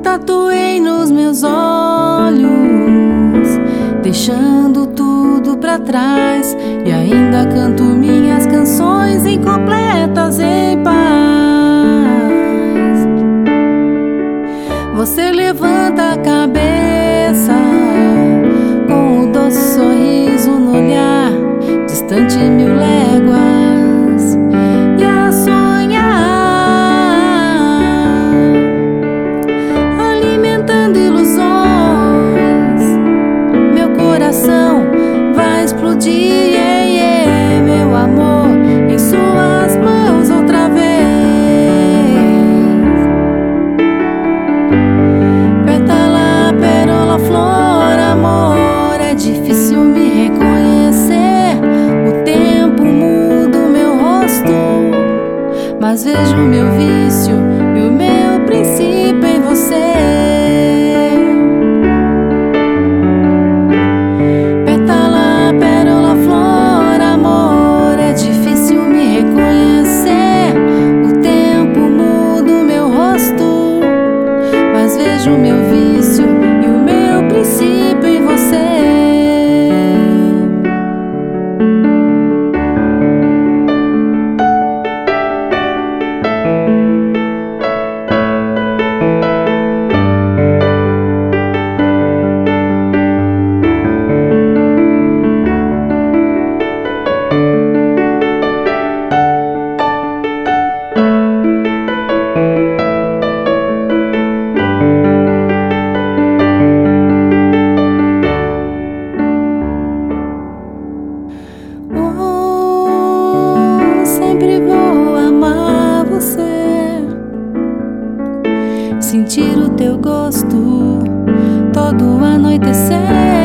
tatuei nos meus olhos, deixando tudo pra trás, e ainda canto minhas canções incompletas em paz. Você levanta a cabeça com o doce sorriso no olhar, distante 1000 léguas, e a sonhar, alimentando ilusões. Meu coração vai explodir, meu amor, em suas mãos outra vez. Pétala, pérola, flor, amor, é difícil me reconhecer. O tempo muda o meu rosto, mas vejo o meu vício e o meu princípio em você. Pétala, pérola, flor, amor, é difícil me reconhecer. O tempo muda o meu rosto, mas vejo o meu vício e o meu princípio em você. Sempre vou amar você, sentir o teu gosto todo anoitecer.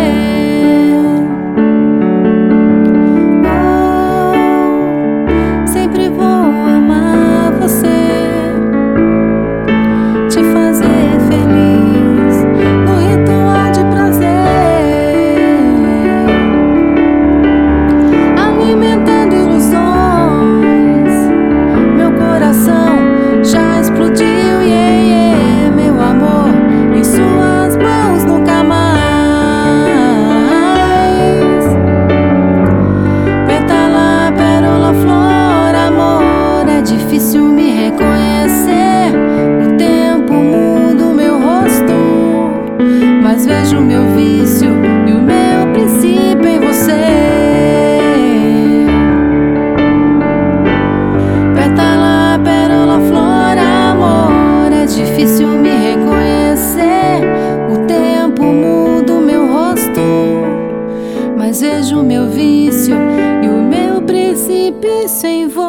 Sempre vou amar você, te fazer feliz no ritual de prazer, alimentando ilusões. Meu coração já explodiu, meu amor, em suas mãos nunca mais. Pétala, pérola, flor, amor, é difícil me reconhecer. O tempo muda o meu rosto, mas vejo o meu vício e o meu princípio em você. Pétala, pérola, flor, amor, é difícil me reconhecer. O tempo muda o meu rosto, mas vejo o meu vício e o meu precipício em você.